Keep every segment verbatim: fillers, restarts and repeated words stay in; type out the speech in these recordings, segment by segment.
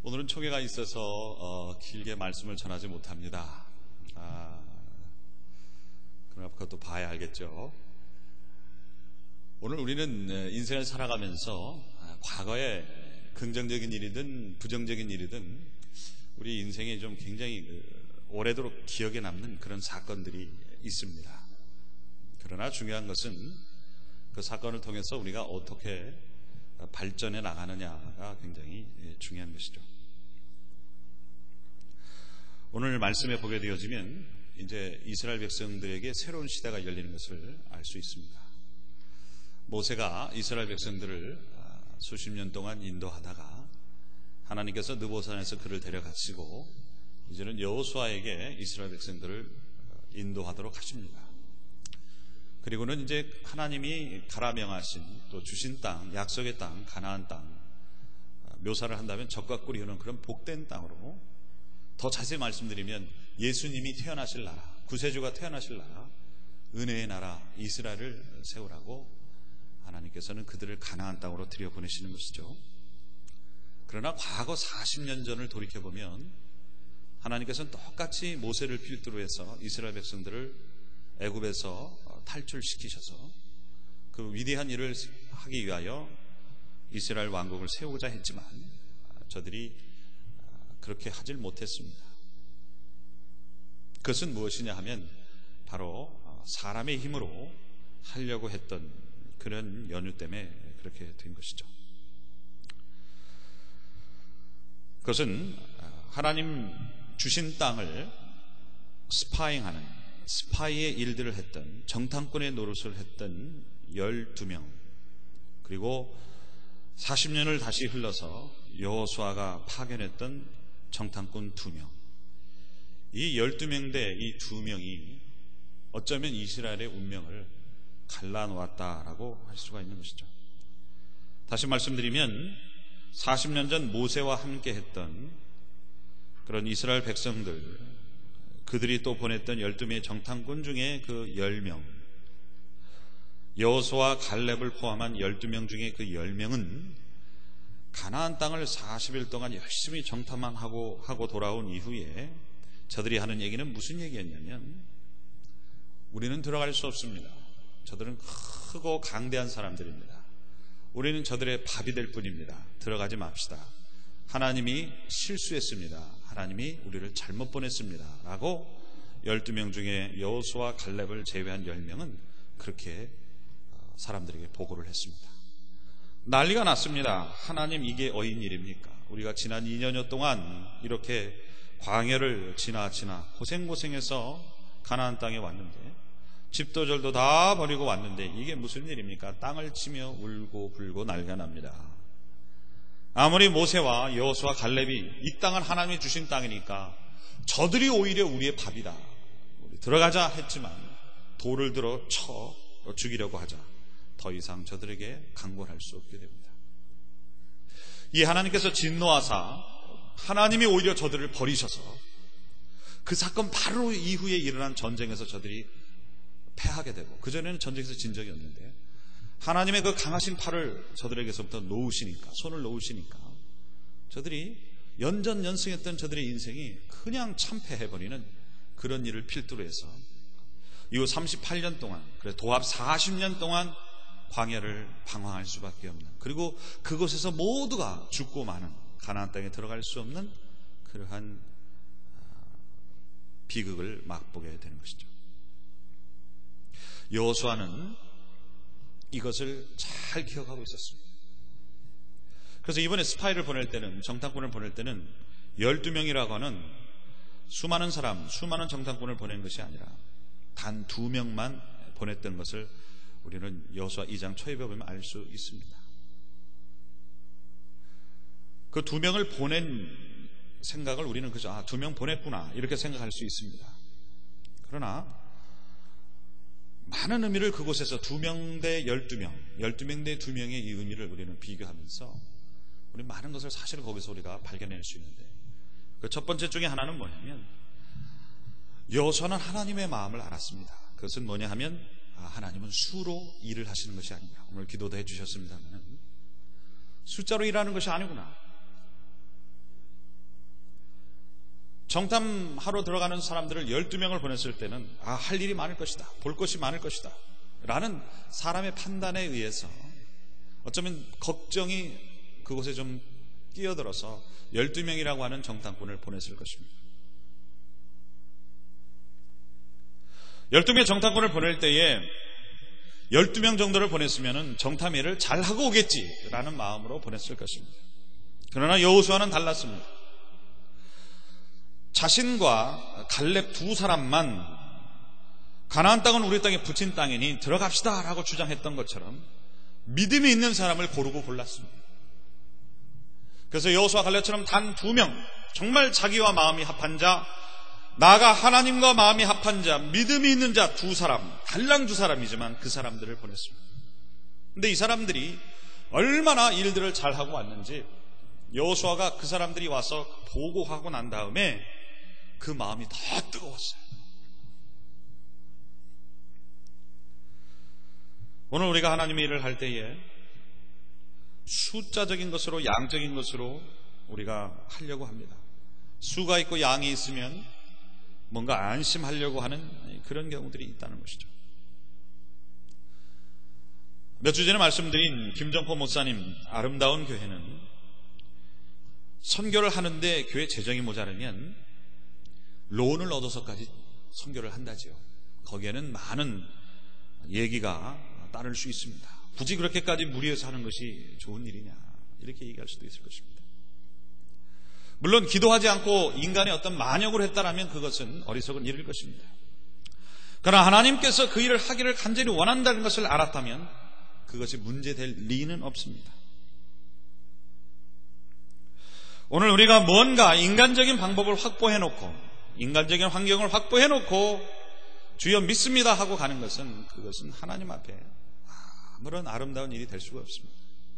오늘은 초계가 있어서 어, 길게 말씀을 전하지 못합니다. 아, 그러나 그것도 봐야 알겠죠. 오늘 우리는 인생을 살아가면서 과거에 긍정적인 일이든 부정적인 일이든 우리 인생에 좀 굉장히 오래도록 기억에 남는 그런 사건들이 있습니다. 그러나 중요한 것은 그 사건을 통해서 우리가 어떻게 발전해 나가느냐가 굉장히 중요한 것이죠. 오늘 말씀에 보게 되어지면 이제 이스라엘 백성들에게 새로운 시대가 열리는 것을 알 수 있습니다. 모세가 이스라엘 백성들을 수십 년 동안 인도하다가 하나님께서 느보산에서 그를 데려가시고 이제는 여호수아에게 이스라엘 백성들을 인도하도록 하십니다. 그리고는 이제 하나님이 가라 명하신 또 주신 땅, 약속의 땅, 가나안 땅 묘사를 한다면 젖과 꿀이 흐르는 그런 복된 땅으로, 더 자세히 말씀드리면 예수님이 태어나실 나라, 구세주가 태어나실 나라, 은혜의 나라 이스라엘을 세우라고 하나님께서는 그들을 가나안 땅으로 들여보내시는 것이죠. 그러나 과거 사십 년 전을 돌이켜보면 하나님께서는 똑같이 모세를 필두로 해서 이스라엘 백성들을 애굽에서 탈출시키셔서 그 위대한 일을 하기 위하여 이스라엘 왕국을 세우고자 했지만 저들이 그렇게 하질 못했습니다. 그것은 무엇이냐 하면 바로 사람의 힘으로 하려고 했던 그런 연유 때문에 그렇게 된 것이죠. 그것은 하나님 주신 땅을 스파잉하는 스파이의 일들을 했던, 정탐꾼의 노릇을 했던 열두 명, 그리고 사십 년을 다시 흘러서 여호수아가 파견했던 정탐꾼 두 명, 이 열두 명 대 이 두 명이 어쩌면 이스라엘의 운명을 갈라놓았다라고 할 수가 있는 것이죠. 다시 말씀드리면 사십 년 전 모세와 함께 했던 그런 이스라엘 백성들, 그들이 또 보냈던 열두 명의 정탐꾼 중에 그 열 명, 여호수아 갈렙을 포함한 열두 명 중에 그 열 명은 가나안 땅을 사십 일 동안 열심히 정탐만 하고, 하고 돌아온 이후에 저들이 하는 얘기는 무슨 얘기였냐면, 우리는 들어갈 수 없습니다. 저들은 크고 강대한 사람들입니다. 우리는 저들의 밥이 될 뿐입니다. 들어가지 맙시다. 하나님이 실수했습니다. 하나님이 우리를 잘못 보냈습니다. 라고 열두 명 중에 여호수아 갈렙을 제외한 열 명은 그렇게 사람들에게 보고를 했습니다. 난리가 났습니다. 하나님, 이게 어인 일입니까? 우리가 지난 이 년여 동안 이렇게 광야를 지나 지나 고생고생해서 가나안 땅에 왔는데, 집도 절도 다 버리고 왔는데 이게 무슨 일입니까? 땅을 치며 울고 불고 난리가 납니다. 아무리 모세와 여호수아 갈렙이 이 땅은 하나님이 주신 땅이니까 저들이 오히려 우리의 밥이다, 우리 들어가자 했지만 돌을 들어 쳐 죽이려고 하자, 더 이상 저들에게 강권할 수 없게 됩니다. 이 하나님께서 진노하사 하나님이 오히려 저들을 버리셔서 그 사건 바로 이후에 일어난 전쟁에서 저들이 패하게 되고, 그전에는 전쟁에서 진 적이 없는데 하나님의 그 강하신 팔을 저들에게서부터 놓으시니까, 손을 놓으시니까 저들이 연전연승했던 저들의 인생이 그냥 참패해버리는 그런 일을 필두로 해서 이후 삼십팔 년 동안, 그래 도합 사십 년 동안 광야를 방황할 수밖에 없는, 그리고 그곳에서 모두가 죽고 마는, 가나안 땅에 들어갈 수 없는 그러한 비극을 맛보게 되는 것이죠. 여호수아는 이것을 잘 기억하고 있었습니다. 그래서 이번에 스파이를 보낼 때는, 정탐꾼을 보낼 때는 열두 명이라고 하는 수많은 사람, 수많은 정탐꾼을 보낸 것이 아니라 단 두 명만 보냈던 것을 우리는 여호수아 이 장 초입에 보면 알 수 있습니다. 그 두 명을 보낸 생각을 우리는 그저 아, 두 명 보냈구나 이렇게 생각할 수 있습니다. 그러나 많은 의미를 그곳에서 두 명 대 열두 명, 열두 명 대 두 명의 이 의미를 우리는 비교하면서 우리 많은 것을 사실 거기서 우리가 발견할 수 있는데, 그 첫 번째 중에 하나는 뭐냐면 여호수아는 하나님의 마음을 알았습니다. 그것은 뭐냐 하면 아, 하나님은 수로 일을 하시는 것이 아니라, 오늘 기도도 해주셨습니다만 숫자로 일하는 것이 아니구나. 정탐하러 들어가는 사람들을 열두 명을 보냈을 때는 아, 할 일이 많을 것이다, 볼 것이 많을 것이다 라는 사람의 판단에 의해서 어쩌면 걱정이 그곳에 좀 끼어들어서 열두 명이라고 하는 정탐꾼을 보냈을 것입니다. 열두 명의 정탐꾼을 보낼 때에 열두 명 정도를 보냈으면 정탐일을 잘하고 오겠지라는 마음으로 보냈을 것입니다. 그러나 여호수아는 달랐습니다. 자신과 갈렙 두 사람만 가나안 땅은 우리 땅에 붙인 땅이니 들어갑시다 라고 주장했던 것처럼 믿음이 있는 사람을 고르고 골랐습니다. 그래서 여호수아 갈렙처럼 단 두 명, 정말 자기와 마음이 합한 자, 나아가 하나님과 마음이 합한 자, 믿음이 있는 자 두 사람, 달랑 두 사람이지만 그 사람들을 보냈습니다. 근데 이 사람들이 얼마나 일들을 잘하고 왔는지 여호수아가 그 사람들이 와서 보고하고 난 다음에 그 마음이 더 뜨거웠어요. 오늘 우리가 하나님의 일을 할 때에 숫자적인 것으로, 양적인 것으로 우리가 하려고 합니다. 수가 있고 양이 있으면 뭔가 안심하려고 하는 그런 경우들이 있다는 것이죠. 몇 주 전에 말씀드린 김정포 목사님 아름다운 교회는 선교를 하는데 교회 재정이 모자르면 론을 얻어서까지 선교를 한다지요. 거기에는 많은 얘기가 따를 수 있습니다. 굳이 그렇게까지 무리해서 하는 것이 좋은 일이냐, 이렇게 얘기할 수도 있을 것입니다. 물론 기도하지 않고 인간의 어떤 만역을 했다라면 그것은 어리석은 일일 것입니다. 그러나 하나님께서 그 일을 하기를 간절히 원한다는 것을 알았다면 그것이 문제될 리는 없습니다. 오늘 우리가 뭔가 인간적인 방법을 확보해놓고, 인간적인 환경을 확보해놓고 주여 믿습니다 하고 가는 것은, 그것은 하나님 앞에 아무런 아름다운 일이 될 수가 없습니다.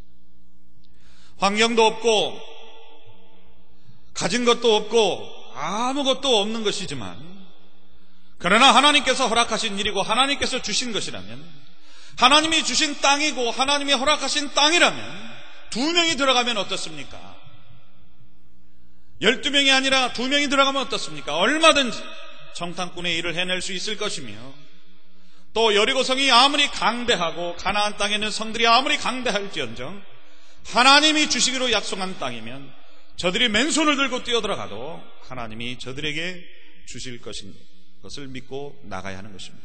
환경도 없고 가진 것도 없고 아무것도 없는 것이지만, 그러나 하나님께서 허락하신 일이고 하나님께서 주신 것이라면, 하나님이 주신 땅이고 하나님이 허락하신 땅이라면 두 명이 들어가면 어떻습니까? 열두 명이 아니라 두 명이 들어가면 어떻습니까? 얼마든지 정탐꾼의 일을 해낼 수 있을 것이며, 또 여리고성이 아무리 강대하고 가나안 땅에 있는 성들이 아무리 강대할지언정 하나님이 주시기로 약속한 땅이면 저들이 맨손을 들고 뛰어들어가도 하나님이 저들에게 주실 것인 것을 믿고 나가야 하는 것입니다.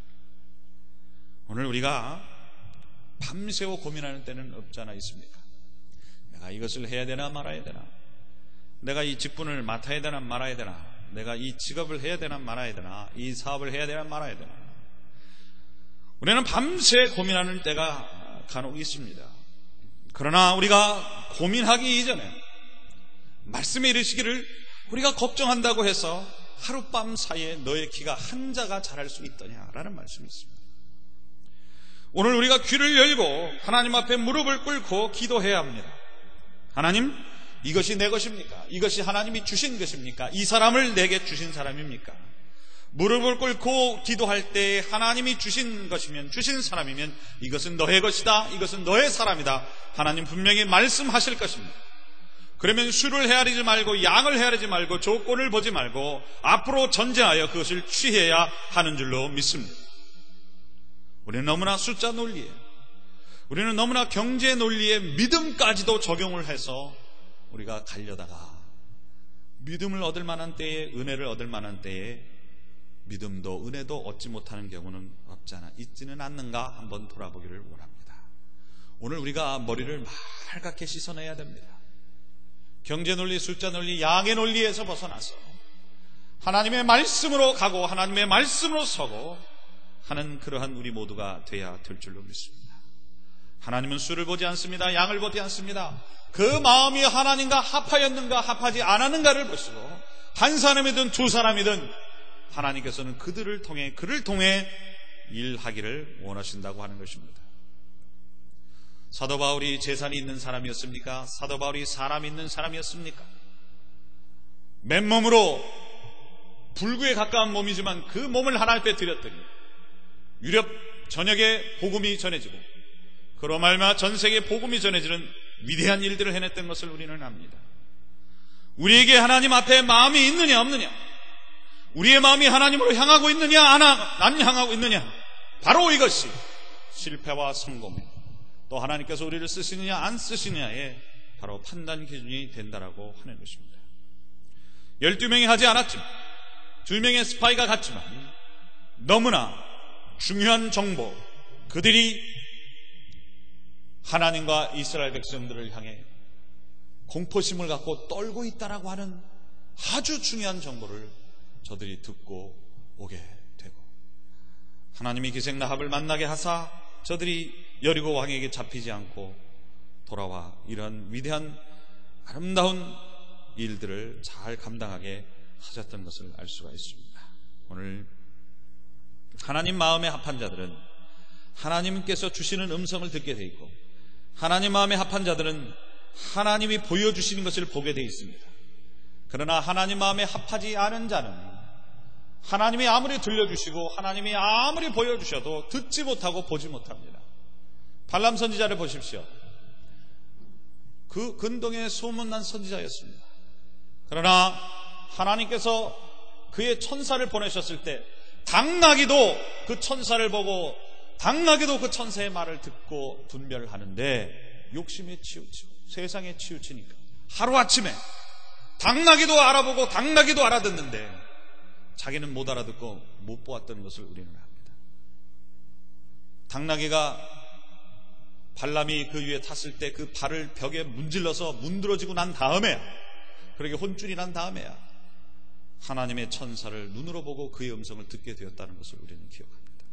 오늘 우리가 밤새워 고민하는 때는 없잖아 있습니까? 내가 이것을 해야 되나 말아야 되나, 내가 이 직분을 맡아야 되나 말아야 되나, 내가 이 직업을 해야 되나 말아야 되나, 이 사업을 해야 되나 말아야 되나. 우리는 밤새 고민하는 때가 간혹 있습니다. 그러나 우리가 고민하기 이전에 말씀에 이르시기를 우리가 걱정한다고 해서 하룻밤 사이에 너의 키가 한 자가 자랄 수 있더냐라는 말씀이 있습니다. 오늘 우리가 귀를 열고 하나님 앞에 무릎을 꿇고 기도해야 합니다. 하나님, 이것이 내 것입니까? 이것이 하나님이 주신 것입니까? 이 사람을 내게 주신 사람입니까? 무릎을 꿇고 기도할 때 하나님이 주신 것이면, 주신 사람이면 이것은 너의 것이다, 이것은 너의 사람이다, 하나님 분명히 말씀하실 것입니다. 그러면 수를 헤아리지 말고 양을 헤아리지 말고 조건을 보지 말고 앞으로 전진하여 그것을 취해야 하는 줄로 믿습니다. 우리는 너무나 숫자 논리에, 우리는 너무나 경제 논리에 믿음까지도 적용을 해서 우리가 가려다가 믿음을 얻을 만한 때에, 은혜를 얻을 만한 때에 믿음도 은혜도 얻지 못하는 경우는 없잖아 있지는 않는가 한번 돌아보기를 원합니다. 오늘 우리가 머리를 맑게 씻어내야 됩니다. 경제 논리, 숫자 논리, 양의 논리에서 벗어나서 하나님의 말씀으로 가고 하나님의 말씀으로 서고 하는 그러한 우리 모두가 돼야 될 줄로 믿습니다. 하나님은 수를 보지 않습니다. 양을 보지 않습니다. 그 마음이 하나님과 합하였는가 합하지 않았는가를 보시고, 한 사람이든 두 사람이든 하나님께서는 그들을 통해 그를 통해 일하기를 원하신다고 하는 것입니다. 사도 바울이 재산이 있는 사람이었습니까? 사도 바울이 사람 있는 사람이었습니까? 맨몸으로 불구에 가까운 몸이지만 그 몸을 하나님 앞에 드렸더니 유럽 전역에 복음이 전해지고 그로 말미암아 전 세계에 복음이 전해지는 위대한 일들을 해냈던 것을 우리는 압니다. 우리에게 하나님 앞에 마음이 있느냐 없느냐, 우리의 마음이 하나님으로 향하고 있느냐 안 향하고 있느냐, 바로 이것이 실패와 성공, 또 하나님께서 우리를 쓰시느냐 안 쓰시느냐의 바로 판단 기준이 된다라고 하는 것입니다. 열두 명이 하지 않았지만, 두 명의 스파이가 갔지만 너무나 중요한 정보, 그들이 하나님과 이스라엘 백성들을 향해 공포심을 갖고 떨고 있다라고 하는 아주 중요한 정보를 저들이 듣고 오게 되고, 하나님이 기생 라합을 만나게 하사 저들이 여리고 왕에게 잡히지 않고 돌아와 이런 위대한 아름다운 일들을 잘 감당하게 하셨던 것을 알 수가 있습니다. 오늘 하나님 마음에 합한 자들은 하나님께서 주시는 음성을 듣게 돼 있고, 하나님 마음에 합한 자들은 하나님이 보여주시는 것을 보게 돼 있습니다. 그러나 하나님 마음에 합하지 않은 자는 하나님이 아무리 들려주시고 하나님이 아무리 보여주셔도 듣지 못하고 보지 못합니다. 발람 선지자를 보십시오. 그 근동에 소문난 선지자였습니다. 그러나 하나님께서 그의 천사를 보내셨을 때 당나귀도 그 천사를 보고 당나귀도 그 천사의 말을 듣고 분별하는데 욕심에 치우치고 세상에 치우치니까 하루아침에 당나귀도 알아보고 당나귀도 알아듣는데 자기는 못 알아듣고 못 보았던 것을 우리는 합니다. 당나귀가 발람이 그 위에 탔을 때 그 발을 벽에 문질러서 문드러지고 난 다음에, 그러게 혼쭐이 난 다음에야 하나님의 천사를 눈으로 보고 그의 음성을 듣게 되었다는 것을 우리는 기억합니다.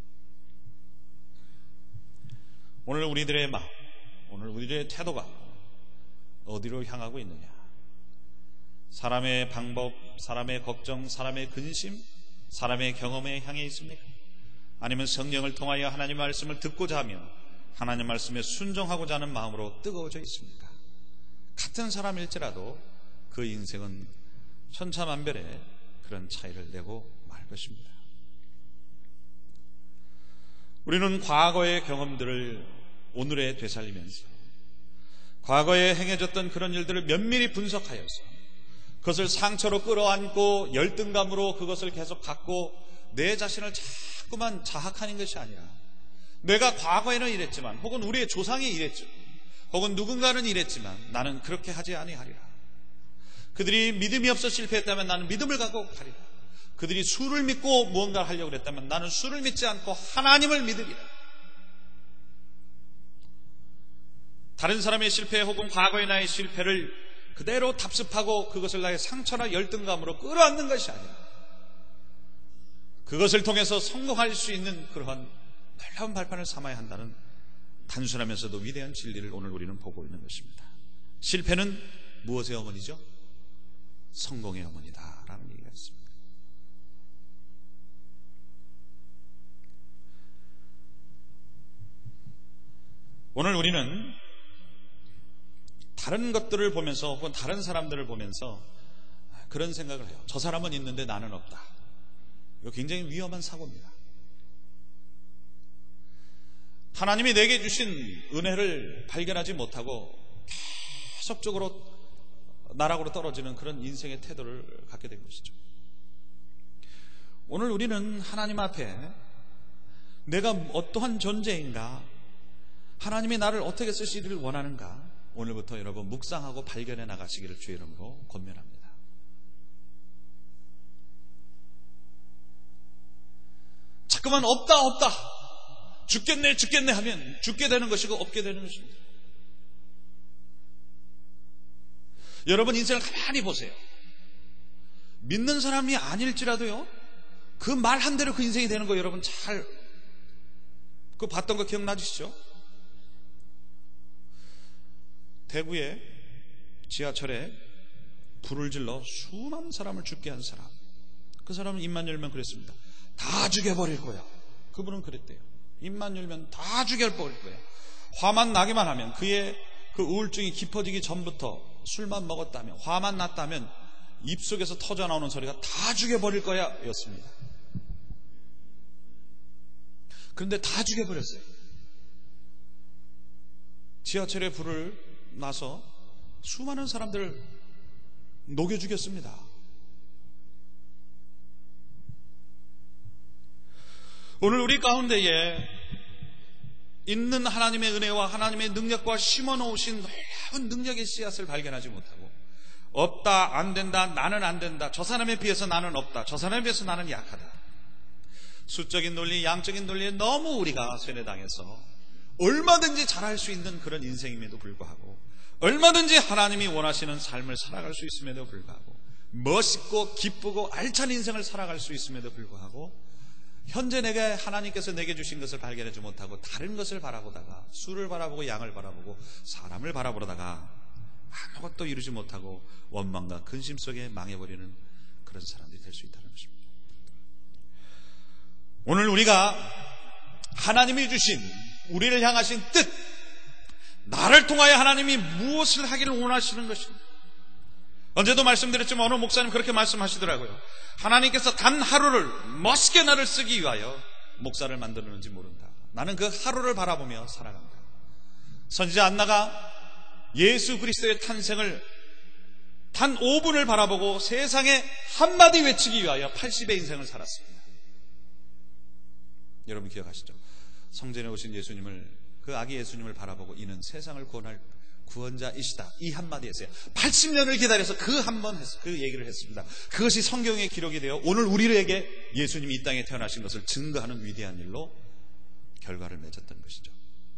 오늘 우리들의 마음, 오늘 우리들의 태도가 어디로 향하고 있느냐? 사람의 방법, 사람의 걱정, 사람의 근심, 사람의 경험에 향해 있습니까? 아니면 성령을 통하여 하나님 말씀을 듣고자 하며 하나님 말씀에 순종하고자 하는 마음으로 뜨거워져 있습니까? 같은 사람일지라도 그 인생은 천차만별의 그런 차이를 내고 말 것입니다. 우리는 과거의 경험들을 오늘에 되살리면서 과거에 행해졌던 그런 일들을 면밀히 분석하여서 그것을 상처로 끌어안고 열등감으로 그것을 계속 갖고 내 자신을 자꾸만 자학하는 것이 아니라, 내가 과거에는 이랬지만, 혹은 우리의 조상이 이랬죠, 혹은 누군가는 이랬지만 나는 그렇게 하지 아니하리라. 그들이 믿음이 없어 실패했다면 나는 믿음을 갖고 가리라. 그들이 수를 믿고 무언가를 하려고 했다면 나는 수를 믿지 않고 하나님을 믿으리라. 다른 사람의 실패 혹은 과거의 나의 실패를 그대로 답습하고 그것을 나의 상처나 열등감으로 끌어안는 것이 아니라, 그것을 통해서 성공할 수 있는 그러한 놀라운 발판을 삼아야 한다는 단순하면서도 위대한 진리를 오늘 우리는 보고 있는 것입니다. 실패는 무엇의 어머니죠? 성공의 어머니다 라는 얘기가 있습니다. 오늘 우리는 다른 것들을 보면서 혹은 다른 사람들을 보면서 그런 생각을 해요. 저 사람은 있는데 나는 없다. 이거 굉장히 위험한 사고입니다. 하나님이 내게 주신 은혜를 발견하지 못하고 계속적으로 나락으로 떨어지는 그런 인생의 태도를 갖게 된 것이죠. 오늘 우리는 하나님 앞에 내가 어떠한 존재인가, 하나님이 나를 어떻게 쓰시기를 원하는가, 오늘부터 여러분 묵상하고 발견해 나가시기를 주의 이름으로 권면합니다. 자꾸만 없다 없다 죽겠네 죽겠네 하면 죽게 되는 것이고 없게 되는 것입니다. 여러분 인생을 가만히 보세요. 믿는 사람이 아닐지라도요, 그 말 한 대로 그 인생이 되는 거 여러분 잘 그 봤던 거 기억나시죠? 대구에 지하철에 불을 질러 수많은 사람을 죽게 한 사람, 그 사람은 입만 열면 그랬습니다. 다 죽여버릴 거야. 그분은 그랬대요. 입만 열면 다 죽여버릴 거야. 화만 나기만 하면, 그의 그 우울증이 깊어지기 전부터 술만 먹었다면, 화만 났다면 입속에서 터져 나오는 소리가 다 죽여버릴 거야 였습니다. 그런데 다 죽여버렸어요. 지하철에 불을 나서 수많은 사람들을 녹여 죽였습니다. 오늘 우리 가운데에 있는 하나님의 은혜와 하나님의 능력과 심어놓으신 놀라운 능력의 씨앗을 발견하지 못하고, 없다, 안 된다, 나는 안 된다, 저 사람에 비해서 나는 없다, 저 사람에 비해서 나는 약하다, 수적인 논리, 양적인 논리에 너무 우리가 세뇌당해서 얼마든지 잘할 수 있는 그런 인생임에도 불구하고, 얼마든지 하나님이 원하시는 삶을 살아갈 수 있음에도 불구하고, 멋있고 기쁘고 알찬 인생을 살아갈 수 있음에도 불구하고, 현재 내게 하나님께서 내게 주신 것을 발견하지 못하고 다른 것을 바라보다가, 술을 바라보고 양을 바라보고 사람을 바라보다가 아무것도 이루지 못하고 원망과 근심 속에 망해버리는 그런 사람들이 될 수 있다는 것입니다. 오늘 우리가 하나님이 주신 우리를 향하신 뜻, 나를 통하여 하나님이 무엇을 하기를 원하시는 것입니다. 언제도 말씀드렸지만 어느 목사님 그렇게 말씀하시더라고요. 하나님께서 단 하루를 멋있게 나를 쓰기 위하여 목사를 만들었는지 모른다. 나는 그 하루를 바라보며 살아간다. 선지자 안나가 예수 그리스도의 탄생을 단 오 분을 바라보고 세상에 한마디 외치기 위하여 팔십의 인생을 살았습니다. 여러분 기억하시죠? 성전에 오신 예수님을, 그 아기 예수님을 바라보고 이는 세상을 구원할 구원자이시다, 이 한마디 했어요. 팔십 년을 기다려서 그 한 번 했어요. 그 얘기를 했습니다. 그것이 성경에 기록이 되어 오늘 우리에게 예수님이 이 땅에 태어나신 것을 증거하는 위대한 일로 결과를 맺었던 것이죠.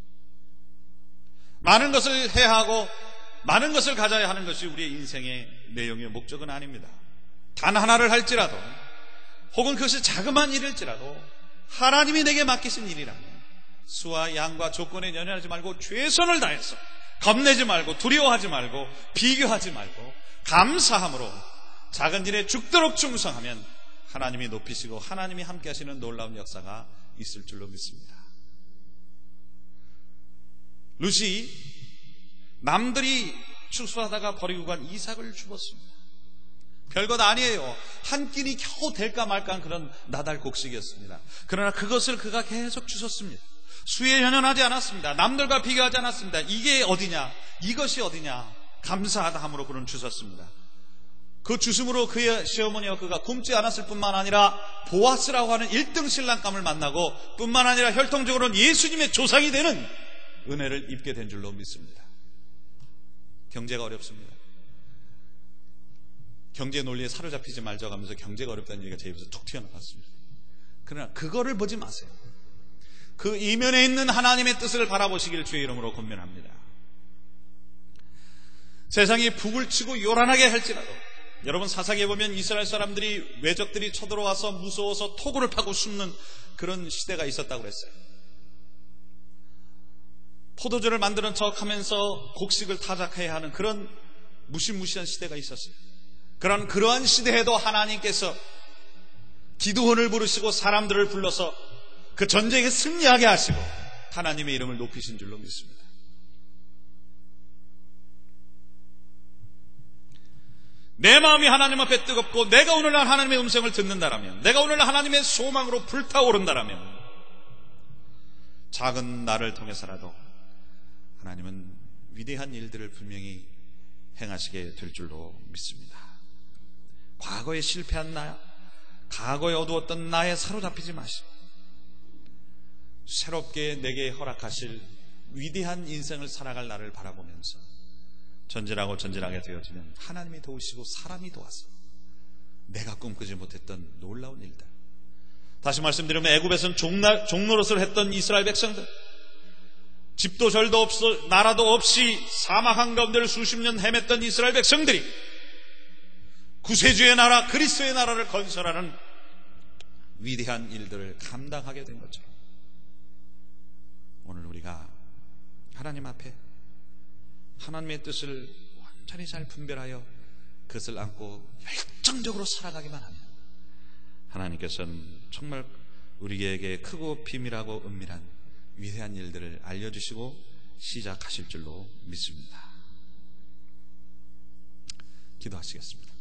많은 것을 해야 하고 많은 것을 가져야 하는 것이 우리의 인생의 내용의 목적은 아닙니다. 단 하나를 할지라도, 혹은 그것이 자그마한 일일지라도 하나님이 내게 맡기신 일이라면 수와 양과 조건에 연연하지 말고 최선을 다해서, 겁내지 말고 두려워하지 말고 비교하지 말고 감사함으로 작은 일에 죽도록 충성하면 하나님이 높이시고 하나님이 함께 하시는 놀라운 역사가 있을 줄로 믿습니다. 룻이 남들이 추수하다가 버리고 간 이삭을 주었습니다. 별것 아니에요. 한 끼니 겨우 될까 말까 한 그런 나달곡식이었습니다. 그러나 그것을 그가 계속 주셨습니다. 수에 연연하지 않았습니다. 남들과 비교하지 않았습니다. 이게 어디냐, 이것이 어디냐, 감사하다 함으로 그는 주셨습니다. 그 주심으로 그의 시어머니와 그가 굶지 않았을 뿐만 아니라 보아스라고 하는 일 등 신랑감을 만나고, 뿐만 아니라 혈통적으로는 예수님의 조상이 되는 은혜를 입게 된 줄로 믿습니다. 경제가 어렵습니다. 경제 논리에 사로잡히지 말자고 하면서 경제가 어렵다는 얘기가 제 입에서 툭 튀어나왔습니다. 그러나 그거를 보지 마세요. 그 이면에 있는 하나님의 뜻을 바라보시기를 주의 이름으로 권면합니다. 세상이 북을 치고 요란하게 할지라도, 여러분 사사기에 보면 이스라엘 사람들이, 외적들이 쳐들어와서 무서워서 토굴을 파고 숨는 그런 시대가 있었다고 그랬어요. 포도주를 만드는 척하면서 곡식을 타작해야 하는 그런 무시무시한 시대가 있었어요. 그런 그러한 시대에도 하나님께서 기드온을 부르시고 사람들을 불러서 그 전쟁에 승리하게 하시고 하나님의 이름을 높이신 줄로 믿습니다. 내 마음이 하나님 앞에 뜨겁고 내가 오늘날 하나님의 음성을 듣는다라면, 내가 오늘날 하나님의 소망으로 불타오른다라면, 작은 나를 통해서라도 하나님은 위대한 일들을 분명히 행하시게 될 줄로 믿습니다. 과거에 실패한 나, 과거에 어두웠던 나에 사로잡히지 마시고 새롭게 내게 허락하실 위대한 인생을 살아갈 나를 바라보면서 전진하고 전진하게 되어지면 하나님이 도우시고 사람이 도와서 내가 꿈꾸지 못했던 놀라운 일들. 다시 말씀드리면 애굽에서는 종나, 종노릇을 했던 이스라엘 백성들, 집도 절도 없어 나라도 없이 사막 한가운데를 수십 년 헤맸던 이스라엘 백성들이 구세주의 나라 그리스도의 나라를 건설하는 위대한 일들을 감당하게 된 것처럼, 오늘 우리가 하나님 앞에 하나님의 뜻을 완전히 잘 분별하여 그것을 안고 열정적으로 살아가기만 하면 하나님께서는 정말 우리에게 크고 비밀하고 은밀한 위대한 일들을 알려주시고 시작하실 줄로 믿습니다. 기도하시겠습니다.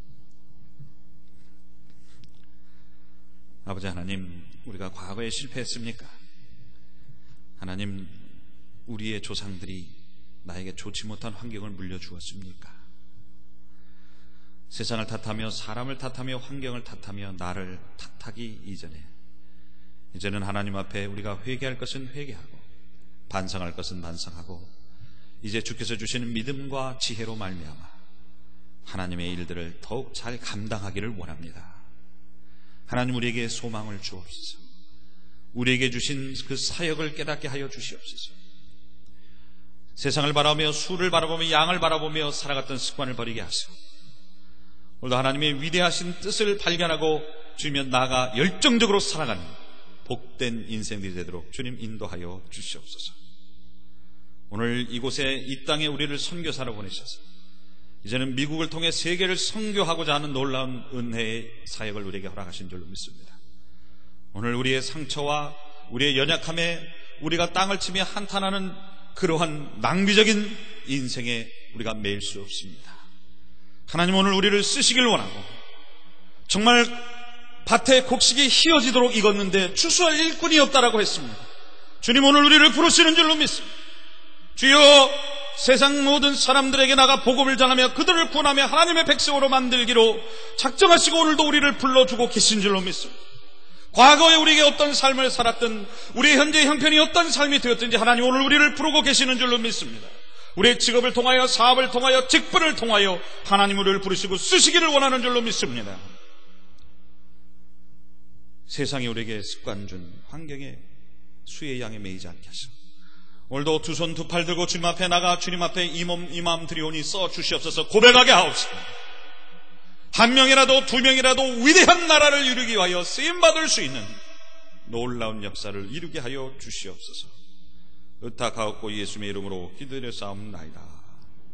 아버지 하나님, 우리가 과거에 실패했습니까? 하나님, 우리의 조상들이 나에게 좋지 못한 환경을 물려주었습니까? 세상을 탓하며 사람을 탓하며 환경을 탓하며 나를 탓하기 이전에 이제는 하나님 앞에 우리가 회개할 것은 회개하고 반성할 것은 반성하고 이제 주께서 주시는 믿음과 지혜로 말미암아 하나님의 일들을 더욱 잘 감당하기를 원합니다. 하나님 우리에게 소망을 주옵소서. 우리에게 주신 그 사역을 깨닫게 하여 주시옵소서. 세상을 바라보며 수를 바라보며 양을 바라보며 살아갔던 습관을 버리게 하시고 오늘도 하나님의 위대하신 뜻을 발견하고 주면 나아가 열정적으로 살아가는 복된 인생들이 되도록 주님 인도하여 주시옵소서. 오늘 이곳에 이 땅에 우리를 선교사로 보내셔서 이제는 미국을 통해 세계를 선교하고자 하는 놀라운 은혜의 사역을 우리에게 허락하신 줄로 믿습니다. 오늘 우리의 상처와 우리의 연약함에 우리가 땅을 치며 한탄하는 그러한 낭비적인 인생에 우리가 매일 수 없습니다. 하나님 오늘 우리를 쓰시길 원하고 정말 밭에 곡식이 휘어지도록 익었는데 추수할 일꾼이 없다라고 했습니다. 주님 오늘 우리를 부르시는 줄로 믿습니다. 주여 세상 모든 사람들에게 나가 복음을 전하며 그들을 구원하며 하나님의 백성으로 만들기로 작정하시고 오늘도 우리를 불러주고 계신 줄로 믿습니다. 과거에 우리에게 어떤 삶을 살았든 우리의 현재의 형편이 어떤 삶이 되었든지 하나님 오늘 우리를 부르고 계시는 줄로 믿습니다. 우리의 직업을 통하여 사업을 통하여 직분을 통하여 하나님 우리를 부르시고 쓰시기를 원하는 줄로 믿습니다. 세상이 우리에게 습관 준 환경에 수의 양에 매이지 않게 하시고 오늘도 두 손 두 팔 들고 주님 앞에 나가 주님 앞에 이 몸 이 마음 드리오니 써 주시옵소서 고백하게 하옵소서. 한 명이라도 두 명이라도 위대한 나라를 이루기 위하여 쓰임받을 수 있는 놀라운 역사를 이루게 하여 주시옵소서. 의탁하옵고 예수님의 이름으로 기도드려 싸움나이다.